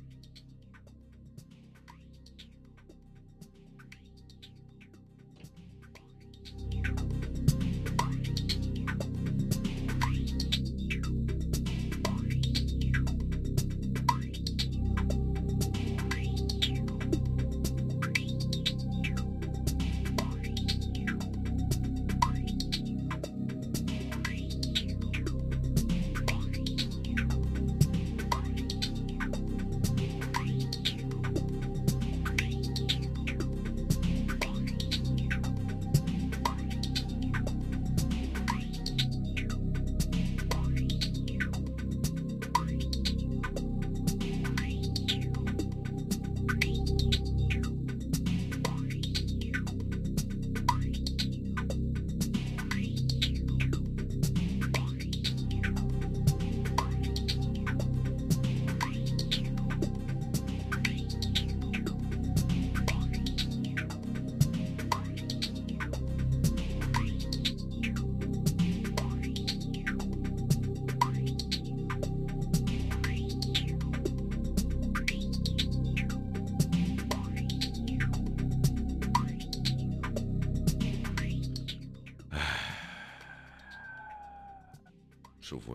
شوفوا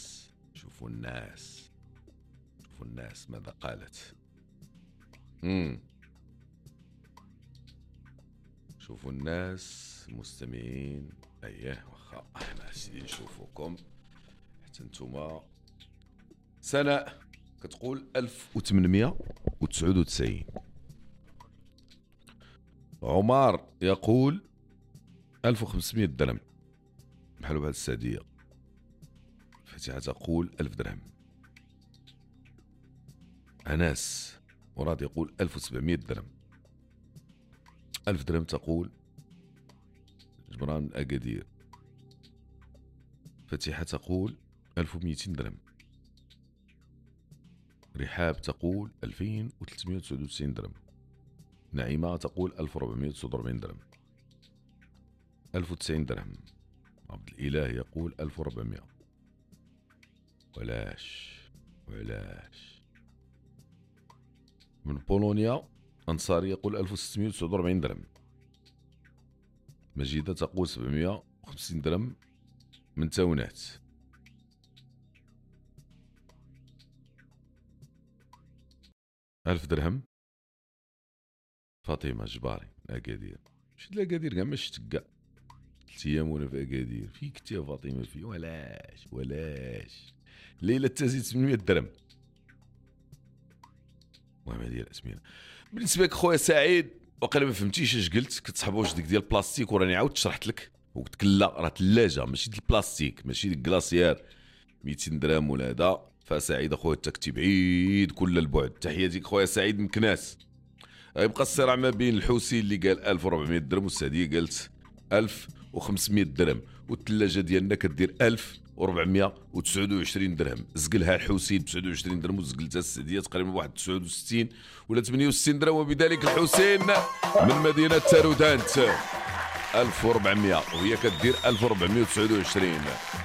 الناس ماذا قالت. شوفوا الناس مستمعين. اييه واخا احنا سيدي نشوفوكم حتى نتوما. سناء كتقول 1899. عمر يقول 1500 درهم بحال بهاد السعديه. فتيحة تقول 1000 درهم. أناس مراد يقول 1700 درهم. 1000 درهم تقول جبران أكادير. فتيحة تقول 1200 درهم. رحاب تقول 2399 درهم. نعيمة تقول 1449 درهم. 1090 درهم. عبد الإله يقول 1400. ولاش من بولونيا أنصاري يقول 1649 درهم. مجيدة تقول 750 درهم من تاونات. ألف درهم. فاطمة جباري أكادير. مشيت لأكادير كاع ما شفتك كاع 3 أيام وانا في أكادير. فين كنتي يا فاطمة؟ في ولاش ليلة تزيد 800 درهم. المهم هذه الأسمينة. بالنسبة لك خويا سعيد وقيلا ما فهمتيش اش قلت. كتسحب واش ديك ديال البلاستيك وراني عاود شرحت لك وقلت لك لا راه ثلاجة ماشي ديال البلاستيك ماشي ديك كلاصيير 200 درهم ولا هذا. فسعيد اخويا تكتي بعيد كل البعد. تحياتي خويا سعيد من كناس. غيبقى الصراع ما بين الحوسي اللي قال 1400 درهم والسعدية قالت 1500 درهم والثلاجة ديالنا كدير 1429 درهم. زقلها الحسين ب 29 درهم وزقلتها السعدية تقريبا بواحد 69 ولا 68 درهم. وبذلك الحسين من مدينة تارودانت 1400 وهي كدير 1429.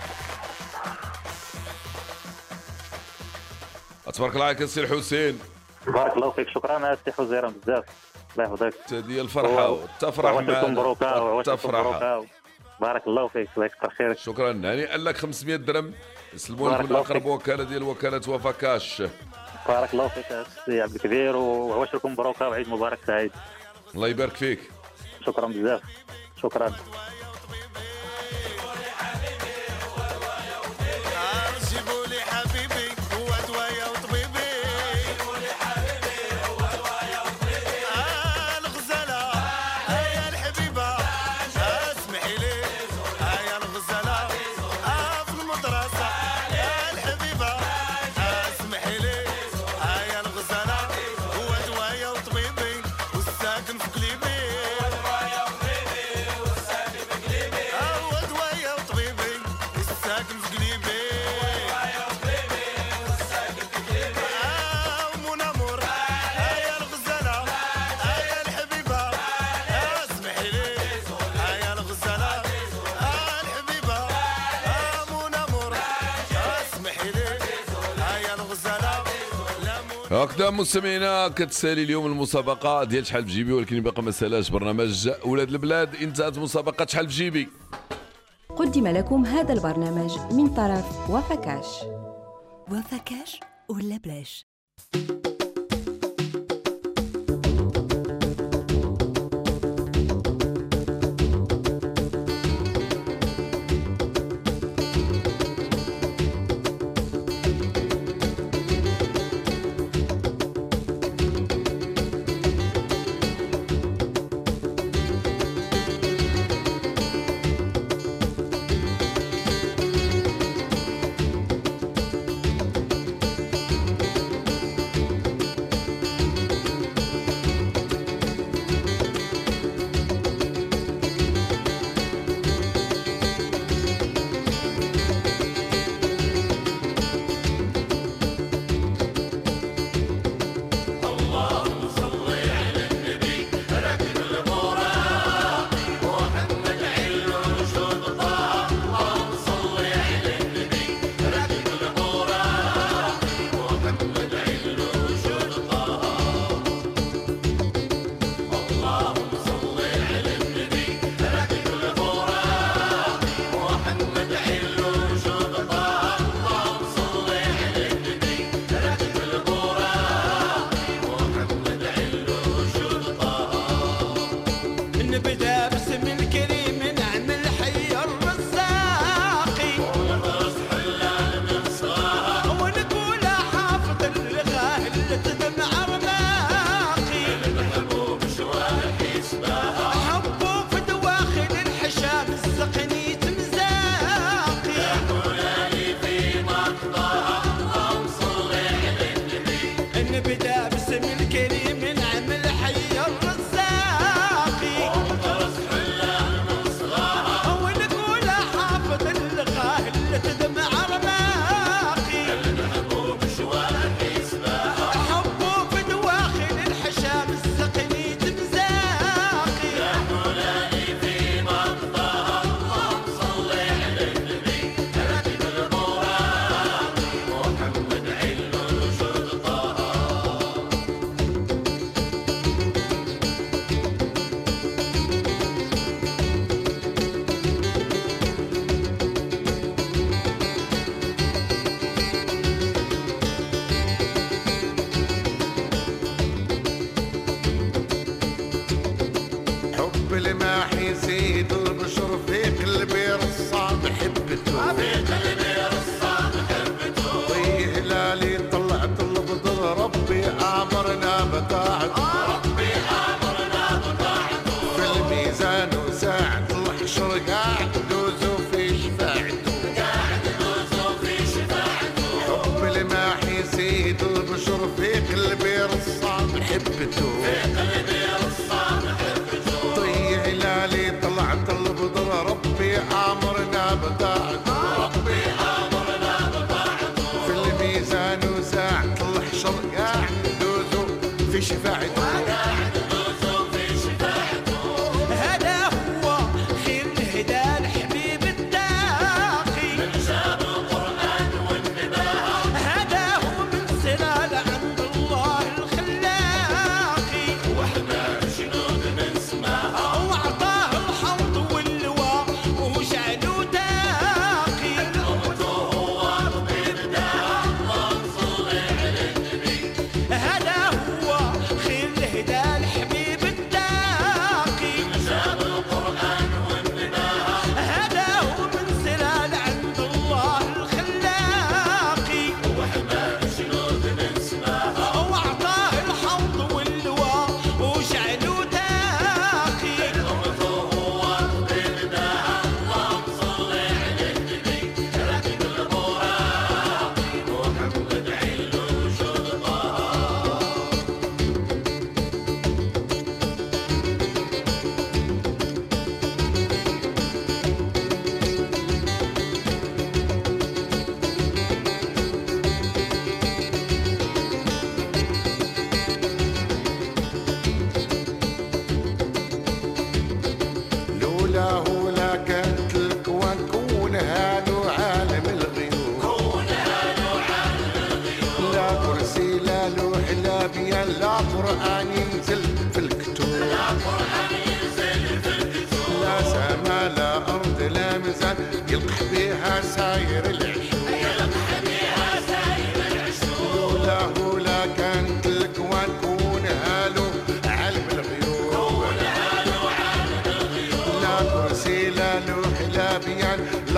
تبارك الله عليك السي الحسين. بارك الله فيك. شكرا السي حزيران بزاف. الله يحفظك. ديال الفرحة وتفرح معنا تفرح. بارك الله فيك. الله يكثر خيرك. شكرا. هنيئا لك 500 درهم يسلموا لك من اقرب وكاله ديال وكاله وفاكاش. بارك الله فيك السي عبد الكبير وعواشركم مبروكه وعيد مبارك سعيد. الله يبارك فيك. شكرا بزاف. شكرا. هكذا مستمعينا كتسالي اليوم المسابقه ديال شحال في جيبي، ولكن باقا ما سالاش برنامج ولاد البلاد. انتهت مسابقه شحال في جيبي. قدم لكم هذا البرنامج من طرف وفكاش. وفكاش ولا بلاش.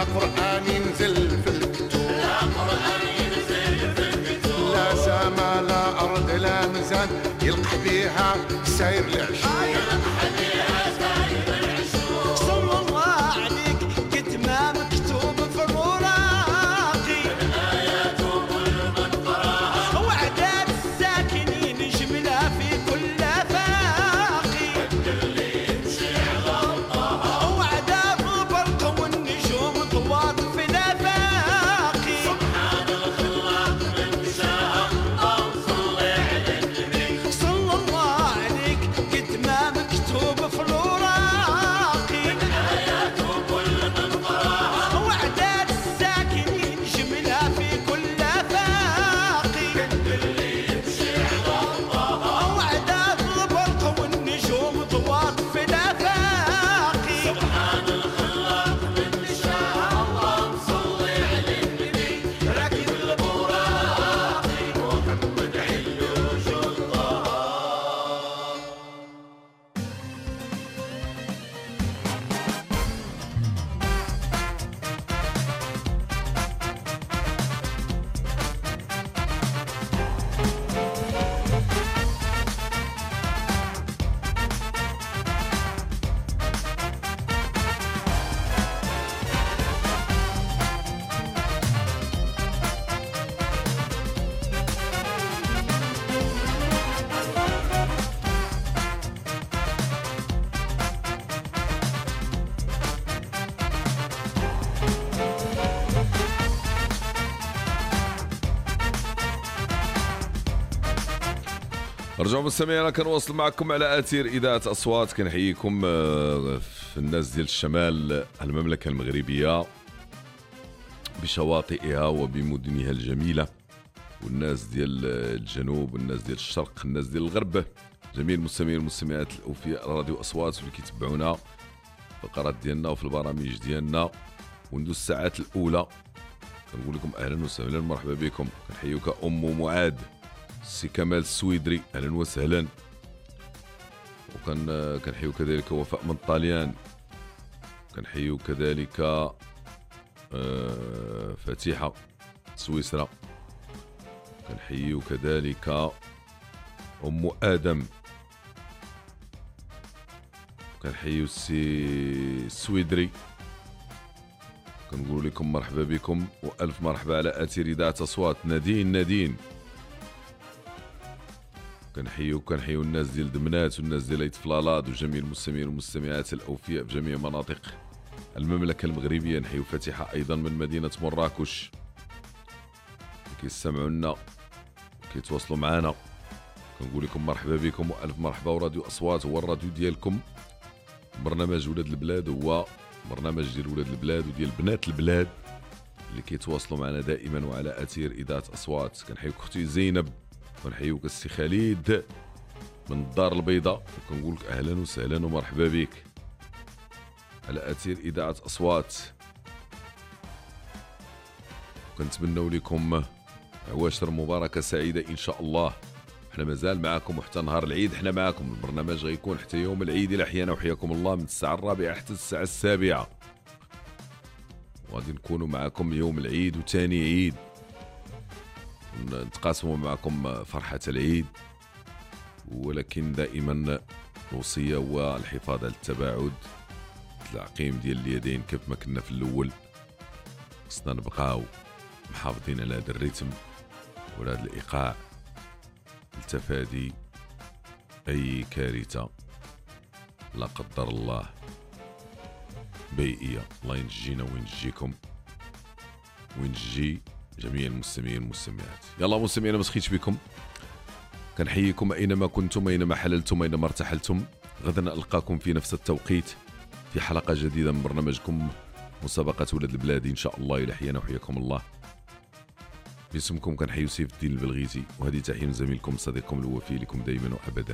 قرآن ينزل في الكتب لا سما لا أرض لا ميزان يلقح بيها ساير العشوب صلى الله عليك قد ما مكتوب في الوراقي وعداد الساكنين جملة في كل فاقي وعداد البرق والنجوم طوات في الافاقي سبحان الخلاق من شاء الله صلي على النبي صلى الله عليك قد ما مكتوب في الوراقي وعداد الساكنين جملة في كل فاقي وعداد البرق والنجوم ضوات في الافاقي سبحان الخلاق من شاء الله صلي على النبي راكب البراقي محمد علوش الله. رجعوا مستمعينا كنواصل معكم على اثير اذاعه اصوات. كنحييكم في الناس ديال الشمال المملكه المغربيه بشواطئها وبمدنها الجميله، والناس ديال الجنوب والناس ديال الشرق الناس ديال الغرب، جميع المستمعين والمستمعات الاوفياء راديو اصوات اللي كيتبعونا في الفقرات ديالنا وفي البرامج ديالنا وندوز الساعات الاولى. كنقول لكم اهلا وسهلا مرحبا بكم. كنحييك ام معاذ سي كمال السويدري اهلا وسهلا، كنحيو كذلك وفاء من طاليان، كنحيو كذلك فتيحه سويسرا، كنحيو كذلك ام ادم، كنحيو السي السويدري، كنقول لكم مرحبا بكم والف مرحبا على اثير اذاعه اصوات. نادين كنحيو الناس ديال دمنات والناس ديال ايتفلالاد وجميع المستمعين والمستمعات الاوفياء في جميع مناطق المملكه المغربيه. نحيو فتيحه ايضا من مدينه مراكش كيستمعوا لنا كيتواصلوا معنا، كنقول لكم مرحبا بكم والف مرحبا. وراديو اصوات هو الراديو ديالكم، برنامج ولاد البلاد هو برنامج ديال ولاد البلاد وديال بنات البلاد اللي كيتواصلوا معنا دائما وعلى اثير اذاعه اصوات. كنحيوك اختي زينب، كنحيوك السي خالد من الدار البيضاء، وكنقول لك اهلا وسهلا ومرحبا بك على اثير اذاعه اصوات. كنتمنوا لكم عواشر مباركه سعيده ان شاء الله. احنا مازال معاكم وحتى نهار العيد احنا معاكم. البرنامج غيكون حتى يوم العيد الى احيانا وحياكم الله من الساعه 4 حتى الساعه 7، وغادي نكونوا معاكم يوم العيد وثاني عيد، نتقاسموا معكم فرحة العيد، ولكن دائما الوصية هو الحفاظ على التباعد، التعقيم ديال اليدين كيف ما كنا في الأول. خصنا نبقاو محافظين على هذا الريتم وعلى هذا الإيقاع لتفادي أي كارثة لا قدر الله بيئية. الله ينجينا وينجيكم وينجي جميع المستمعين والمستمعات. يلا مستمعين ما سخيتش بكم، كنحييكم اينما كنتم اينما حللتم اينما ارتحلتم. غدا القاكم في نفس التوقيت في حلقه جديده من برنامجكم مسابقه ولاد البلاد ان شاء الله الى حيانا وحياكم الله. باسمكم كنحيي سيف الدين البلغيتي، وهذه تحيه من زميلكم صديقكم الوفي لكم دائما وابدا.